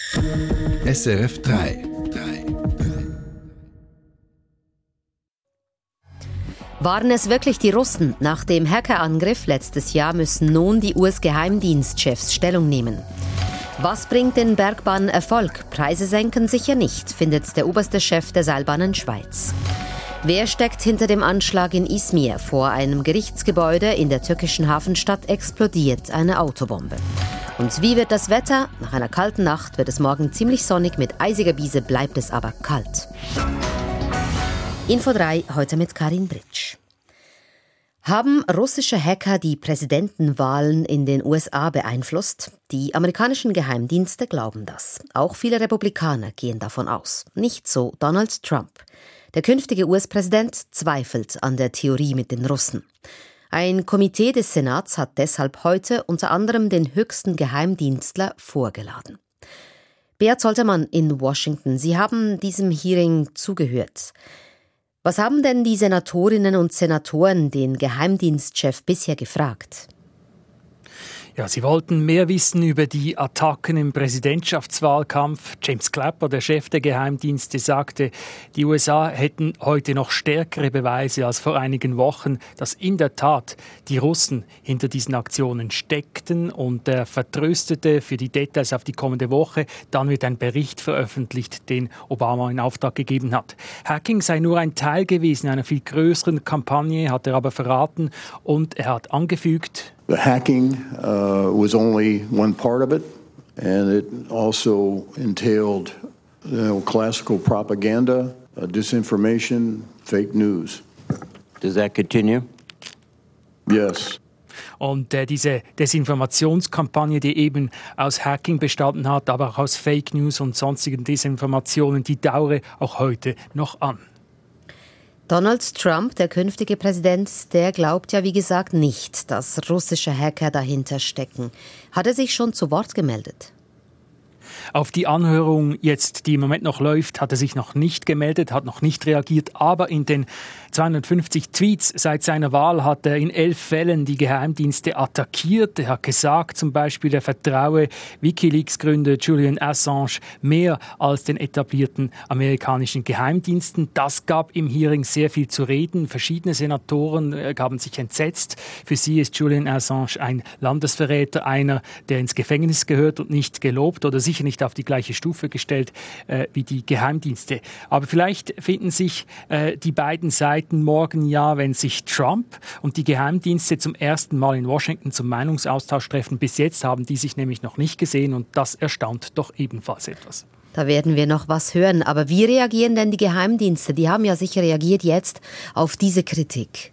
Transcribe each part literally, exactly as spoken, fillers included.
S R F drei. Waren es wirklich die Russen? Nach dem Hackerangriff letztes Jahr müssen nun die U S-Geheimdienstchefs Stellung nehmen. Was bringt den Bergbahnen Erfolg? Preise senken sicher nicht, findet der oberste Chef der Seilbahnen Schweiz. Wer steckt hinter dem Anschlag in Izmir? Vor einem Gerichtsgebäude in der türkischen Hafenstadt explodiert eine Autobombe. Und wie wird das Wetter? Nach einer kalten Nacht wird es morgen ziemlich sonnig, mit eisiger Brise bleibt es aber kalt. Info drei, heute mit Karin Britsch. Haben russische Hacker die Präsidentenwahlen in den U S A beeinflusst? Die amerikanischen Geheimdienste glauben das. Auch viele Republikaner gehen davon aus. Nicht so Donald Trump. Der künftige U S-Präsident zweifelt an der Theorie mit den Russen. Ein Komitee des Senats hat deshalb heute unter anderem den höchsten Geheimdienstler vorgeladen. Beat Zoltermann in Washington, Sie haben diesem Hearing zugehört. Was haben denn die Senatorinnen und Senatoren den Geheimdienstchef bisher gefragt? Ja, sie wollten mehr wissen über die Attacken im Präsidentschaftswahlkampf. James Clapper, der Chef der Geheimdienste, sagte, die U S A hätten heute noch stärkere Beweise als vor einigen Wochen, dass in der Tat die Russen hinter diesen Aktionen steckten, und er vertröstete für die Details auf die kommende Woche. Dann wird ein Bericht veröffentlicht, den Obama in Auftrag gegeben hat. Hacking sei nur ein Teil gewesen einer viel größeren Kampagne, hat er aber verraten, und er hat angefügt: The hacking uh, was only one part of it, and it also entailed, you know, classical propaganda, uh, disinformation, fake news. Does that continue? Yes. Und äh, diese Desinformationskampagne, die eben aus Hacking bestanden hat, aber auch aus Fake News und sonstigen Desinformationen, die dauere auch heute noch an. Donald Trump, der künftige Präsident, der glaubt ja wie gesagt nicht, dass russische Hacker dahinter stecken. Hat er sich schon zu Wort gemeldet? Auf die Anhörung jetzt, die im Moment noch läuft, hat er sich noch nicht gemeldet, hat noch nicht reagiert. Aber in den zweihundertfünfzig Tweets seit seiner Wahl hat er in elf Fällen die Geheimdienste attackiert. Er hat gesagt, zum Beispiel, er vertraue WikiLeaks-Gründer Julian Assange mehr als den etablierten amerikanischen Geheimdiensten. Das gab im Hearing sehr viel zu reden. Verschiedene Senatoren gaben sich entsetzt. Für sie ist Julian Assange ein Landesverräter, einer, der ins Gefängnis gehört und nicht gelobt oder sicher nicht auf die gleiche Stufe gestellt äh, wie die Geheimdienste. Aber vielleicht finden sich äh, die beiden Seiten morgen ja, wenn sich Trump und die Geheimdienste zum ersten Mal in Washington zum Meinungsaustausch treffen. Bis jetzt haben die sich nämlich noch nicht gesehen, und das erstaunt doch ebenfalls etwas. Da werden wir noch was hören. Aber wie reagieren denn die Geheimdienste? Die haben ja sicher reagiert jetzt auf diese Kritik.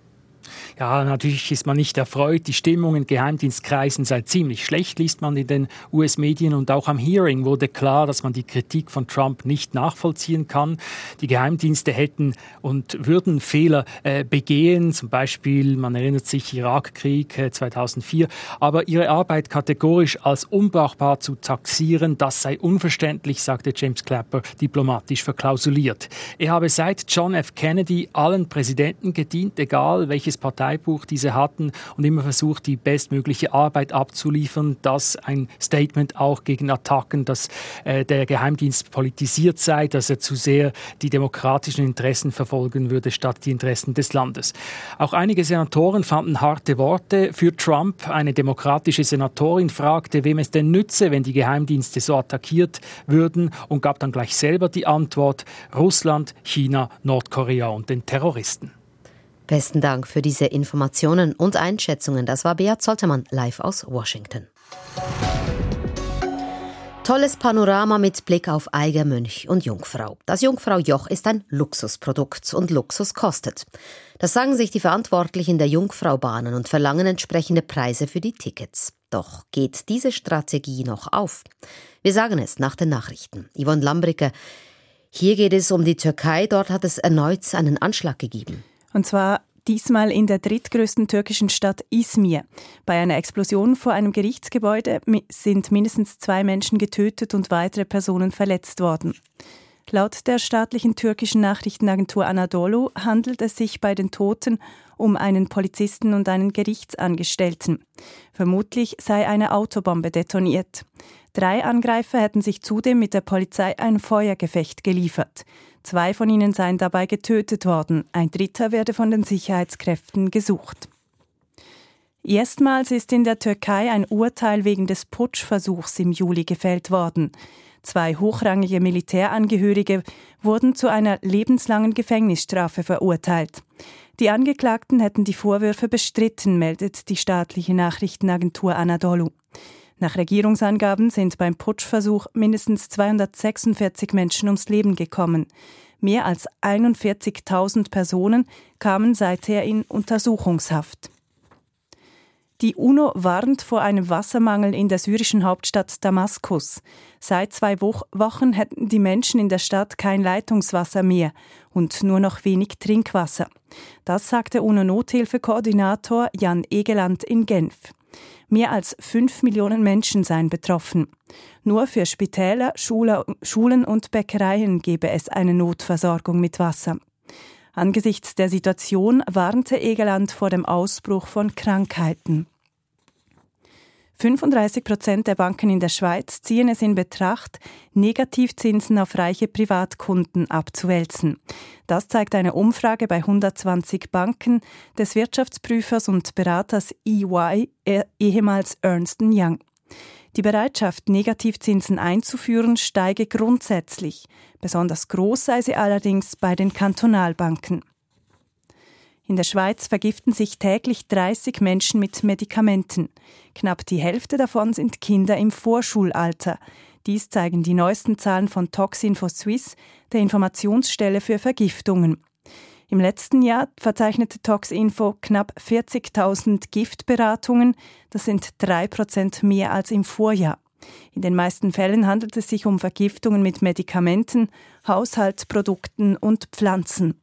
Ja, natürlich ist man nicht erfreut. Die Stimmung in Geheimdienstkreisen sei ziemlich schlecht, liest man in den U S-Medien. Und auch am Hearing wurde klar, dass man die Kritik von Trump nicht nachvollziehen kann. Die Geheimdienste hätten und würden Fehler äh, begehen. Zum Beispiel, man erinnert sich, Irakkrieg äh, zweitausendvier. Aber ihre Arbeit kategorisch als unbrauchbar zu taxieren, das sei unverständlich, sagte James Clapper, diplomatisch verklausuliert. Er habe seit John F. Kennedy allen Präsidenten gedient, egal welches Parteibuch diese hatten, und immer versucht, die bestmögliche Arbeit abzuliefern. Das ein Statement auch gegen Attacken, dass äh, der Geheimdienst politisiert sei, dass er zu sehr die demokratischen Interessen verfolgen würde, statt die Interessen des Landes. Auch einige Senatoren fanden harte Worte für Trump. Eine demokratische Senatorin fragte, wem es denn nütze, wenn die Geheimdienste so attackiert würden, und gab dann gleich selber die Antwort: Russland, China, Nordkorea und den Terroristen. Besten Dank für diese Informationen und Einschätzungen. Das war Beat Zoltermann live aus Washington. Tolles Panorama mit Blick auf Eiger, Mönch und Jungfrau. Das Jungfraujoch ist ein Luxusprodukt und Luxus kostet. Das sagen sich die Verantwortlichen der Jungfraubahnen und verlangen entsprechende Preise für die Tickets. Doch geht diese Strategie noch auf? Wir sagen es nach den Nachrichten. Yvonne Lambricke, hier geht es um die Türkei. Dort hat es erneut einen Anschlag gegeben. Und zwar diesmal in der drittgrößten türkischen Stadt Izmir. Bei einer Explosion vor einem Gerichtsgebäude sind mindestens zwei Menschen getötet und weitere Personen verletzt worden. Laut der staatlichen türkischen Nachrichtenagentur Anadolu handelt es sich bei den Toten um einen Polizisten und einen Gerichtsangestellten. Vermutlich sei eine Autobombe detoniert. Drei Angreifer hätten sich zudem mit der Polizei ein Feuergefecht geliefert. Zwei von ihnen seien dabei getötet worden, ein dritter werde von den Sicherheitskräften gesucht. Erstmals ist in der Türkei ein Urteil wegen des Putschversuchs im Juli gefällt worden. Zwei hochrangige Militärangehörige wurden zu einer lebenslangen Gefängnisstrafe verurteilt. Die Angeklagten hätten die Vorwürfe bestritten, meldet die staatliche Nachrichtenagentur Anadolu. Nach Regierungsangaben sind beim Putschversuch mindestens zweihundertsechsundvierzig Menschen ums Leben gekommen. Mehr als einundvierzigtausend Personen kamen seither in Untersuchungshaft. Die UNO warnt vor einem Wassermangel in der syrischen Hauptstadt Damaskus. Seit zwei Wochen hätten die Menschen in der Stadt kein Leitungswasser mehr und nur noch wenig Trinkwasser. Das sagte UNO-Nothilfekoordinator Jan Egeland in Genf. Mehr als fünf Millionen Menschen seien betroffen. Nur für Spitäler, Schule, Schulen und Bäckereien gebe es eine Notversorgung mit Wasser. Angesichts der Situation warnte Egeland vor dem Ausbruch von Krankheiten. fünfunddreißig Prozent der Banken in der Schweiz ziehen es in Betracht, Negativzinsen auf reiche Privatkunden abzuwälzen. Das zeigt eine Umfrage bei hundertzwanzig Banken des Wirtschaftsprüfers und Beraters E Y, ehemals Ernst and Young. Die Bereitschaft, Negativzinsen einzuführen, steige grundsätzlich. Besonders groß sei sie allerdings bei den Kantonalbanken. In der Schweiz vergiften sich täglich dreißig Menschen mit Medikamenten. Knapp die Hälfte davon sind Kinder im Vorschulalter. Dies zeigen die neuesten Zahlen von Toxinfo Suisse, der Informationsstelle für Vergiftungen. Im letzten Jahr verzeichnete Toxinfo knapp vierzigtausend Giftberatungen. Das sind drei Prozent mehr als im Vorjahr. In den meisten Fällen handelt es sich um Vergiftungen mit Medikamenten, Haushaltsprodukten und Pflanzen.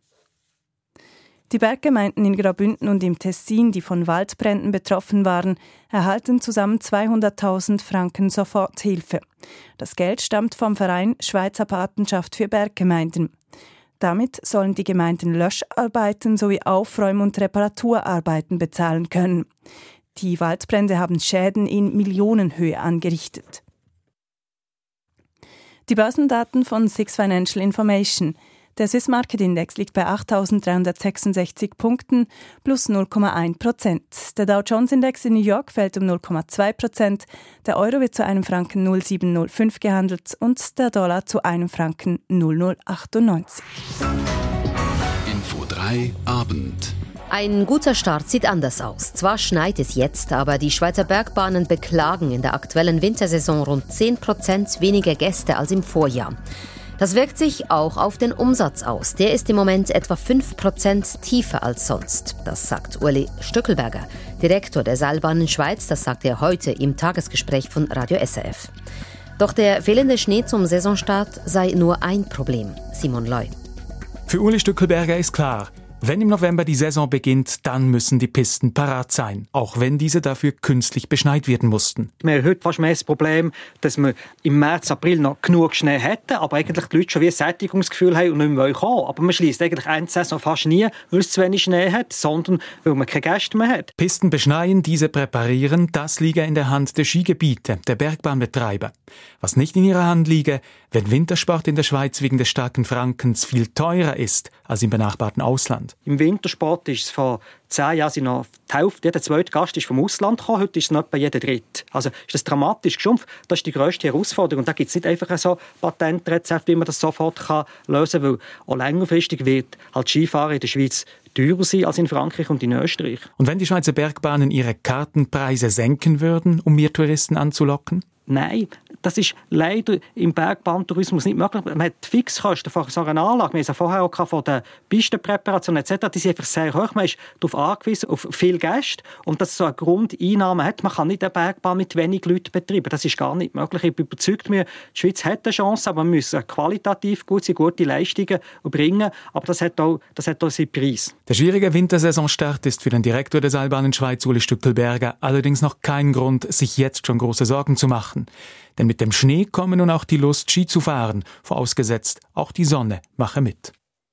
Die Berggemeinden in Graubünden und im Tessin, die von Waldbränden betroffen waren, erhalten zusammen zweihunderttausend Franken Soforthilfe. Das Geld stammt vom Verein Schweizer Patenschaft für Berggemeinden. Damit sollen die Gemeinden Löscharbeiten sowie Aufräum- und Reparaturarbeiten bezahlen können. Die Waldbrände haben Schäden in Millionenhöhe angerichtet. Die Börsendaten von Six Financial Information. Der Swiss Market Index liegt bei achttausenddreihundertsechsundsechzig Punkten, plus null Komma eins Prozent. Der Dow Jones Index in New York fällt um null Komma zwei Prozent. Der Euro wird zu einem Franken null Komma sieben null fünf gehandelt und der Dollar zu einem Franken null Komma null achtundneunzig. Info drei Abend. Ein guter Start sieht anders aus. Zwar schneit es jetzt, aber die Schweizer Bergbahnen beklagen in der aktuellen Wintersaison rund zehn Prozent weniger Gäste als im Vorjahr. Das wirkt sich auch auf den Umsatz aus. Der ist im Moment etwa fünf Prozent tiefer als sonst. Das sagt Uli Stückelberger, Direktor der Seilbahnen Schweiz. Das sagte er heute im Tagesgespräch von Radio S R F. Doch der fehlende Schnee zum Saisonstart sei nur ein Problem. Simon Loy. Für Uli Stückelberger ist klar, wenn im November die Saison beginnt, dann müssen die Pisten parat sein, auch wenn diese dafür künstlich beschneit werden mussten. Wir haben heute fast mehr das Problem, dass wir im März, April noch genug Schnee hätten, aber eigentlich die Leute schon wie ein Sättigungsgefühl haben und nicht mehr kommen. Aber man schliesst eigentlich eine Saison fast nie, weil es zu wenig Schnee hat, sondern weil man keine Gäste mehr hat. Pisten beschneien, diese präparieren, das liege in der Hand der Skigebiete, der Bergbahnbetreiber. Was nicht in ihrer Hand liege, wenn Wintersport in der Schweiz wegen des starken Frankens viel teurer ist als im benachbarten Ausland. Im Wintersport ist es vor zehn Jahren sind noch die Hälfte, jeder zweite Gast ist vom Ausland gekommen, heute ist es noch etwa jeder dritte. Also ist das dramatisch geschrumpft. Das ist die grösste Herausforderung. Und da gibt es nicht einfach so Patentrezept, wie man das sofort kann lösen kann, weil auch längerfristig wird halt Skifahren in der Schweiz teurer sein als in Frankreich und in Österreich. Und wenn die Schweizer Bergbahnen ihre Kartenpreise senken würden, um mehr Touristen anzulocken? Nein, das ist leider im Bergbahntourismus nicht möglich. Man hat Fixkosten von so einer Anlage. Wir haben es ja vorher auch von der Pistenpräparation et cetera. Die sind einfach sehr hoch. Man ist darauf angewiesen, auf viele Gäste. Und dass es so eine Grundeinnahme hat, man kann nicht eine Bergbahn mit wenig Leuten betreiben. Das ist gar nicht möglich. Ich bin überzeugt, die Schweiz hat eine Chance, aber wir müssen qualitativ gut sein, gute Leistungen bringen. Aber das hat auch, das hat auch seinen Preis. Der schwierige Wintersaisonstart ist für den Direktor der Seilbahnen Schweiz, Uli Stückelberger, allerdings noch kein Grund, sich jetzt schon große Sorgen zu machen. machen. Denn mit dem Schnee komme nun auch die Lust, Ski zu fahren, vorausgesetzt, auch die Sonne mache mit.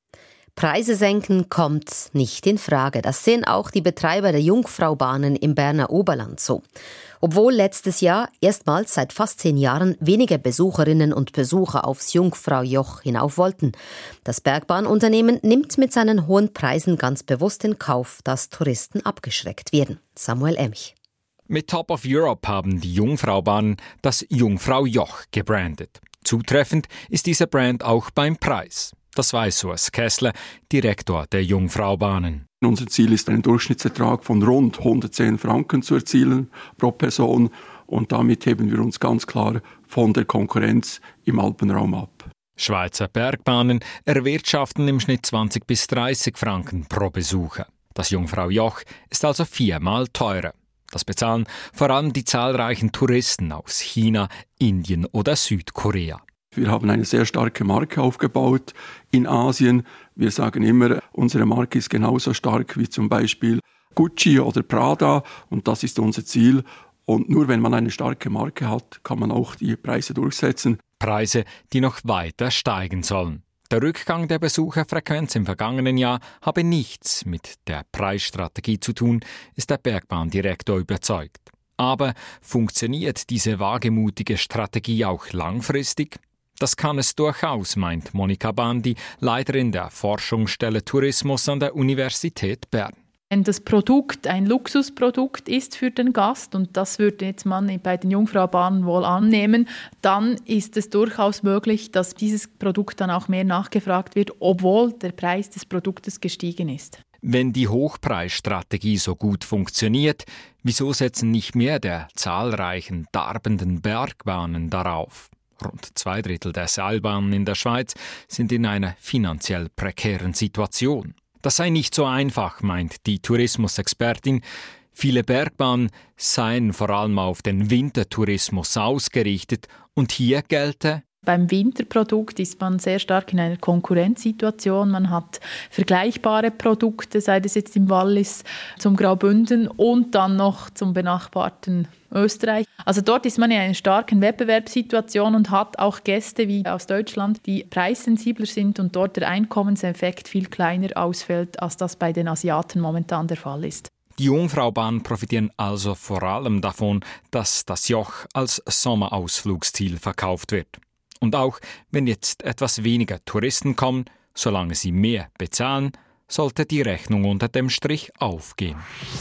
Preise senken kommt nicht in Frage. Das sehen auch die Betreiber der Jungfraubahnen im Berner Oberland so. Obwohl letztes Jahr erstmals seit fast zehn Jahren weniger Besucherinnen und Besucher aufs Jungfraujoch hinauf wollten. Das Bergbahnunternehmen nimmt mit seinen hohen Preisen ganz bewusst in Kauf, dass Touristen abgeschreckt werden. Samuel Emch. Mit Top of Europe haben die Jungfraubahnen das Jungfraujoch gebrandet. Zutreffend ist dieser Brand auch beim Preis. Das weiß Urs Kessler, Direktor der Jungfraubahnen. Unser Ziel ist, einen Durchschnittsertrag von rund hundertzehn Franken zu erzielen pro Person. Und damit heben wir uns ganz klar von der Konkurrenz im Alpenraum ab. Schweizer Bergbahnen erwirtschaften im Schnitt zwanzig bis dreißig Franken pro Besucher. Das Jungfraujoch ist also viermal teurer. Das bezahlen vor allem die zahlreichen Touristen aus China, Indien oder Südkorea. Wir haben eine sehr starke Marke aufgebaut in Asien. Wir sagen immer, unsere Marke ist genauso stark wie zum Beispiel Gucci oder Prada und das ist unser Ziel. Und nur wenn man eine starke Marke hat, kann man auch die Preise durchsetzen. Preise, die noch weiter steigen sollen. Der Rückgang der Besucherfrequenz im vergangenen Jahr habe nichts mit der Preisstrategie zu tun, ist der Bergbahndirektor überzeugt. Aber funktioniert diese wagemutige Strategie auch langfristig? Das kann es durchaus, meint Monika Bandi, Leiterin der Forschungsstelle Tourismus an der Universität Bern. Wenn das Produkt ein Luxusprodukt ist für den Gast, und das würde jetzt man bei den Jungfraubahnen wohl annehmen, dann ist es durchaus möglich, dass dieses Produkt dann auch mehr nachgefragt wird, obwohl der Preis des Produktes gestiegen ist. Wenn die Hochpreisstrategie so gut funktioniert, wieso setzen nicht mehr der zahlreichen darbenden Bergbahnen darauf? Rund zwei Drittel der Seilbahnen in der Schweiz sind in einer finanziell prekären Situation. Das sei nicht so einfach, meint die Tourismusexpertin. Viele Bergbahnen seien vor allem auf den Wintertourismus ausgerichtet und hier gelte: Beim Winterprodukt ist man sehr stark in einer Konkurrenzsituation. Man hat vergleichbare Produkte, sei das jetzt im Wallis zum Graubünden und dann noch zum benachbarten Österreich. Also dort ist man in einer starken Wettbewerbssituation und hat auch Gäste wie aus Deutschland, die preissensibler sind und dort der Einkommenseffekt viel kleiner ausfällt, als das bei den Asiaten momentan der Fall ist. Die Jungfraubahnen profitieren also vor allem davon, dass das Joch als Sommerausflugsziel verkauft wird. Und auch wenn jetzt etwas weniger Touristen kommen, solange sie mehr bezahlen, sollte die Rechnung unter dem Strich aufgehen.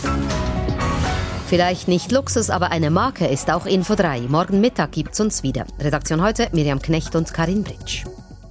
Vielleicht nicht Luxus, aber eine Marke ist auch Info drei. Morgen Mittag gibt's uns wieder. Redaktion heute Miriam Knecht und Karin Britsch.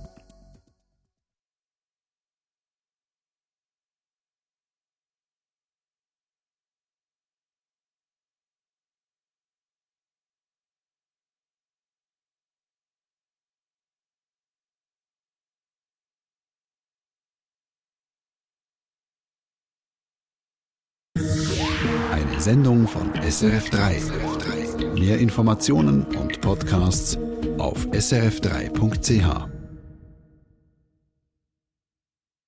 Eine Sendung von S R F drei. Mehr Informationen und Podcasts auf s r f drei punkt c h.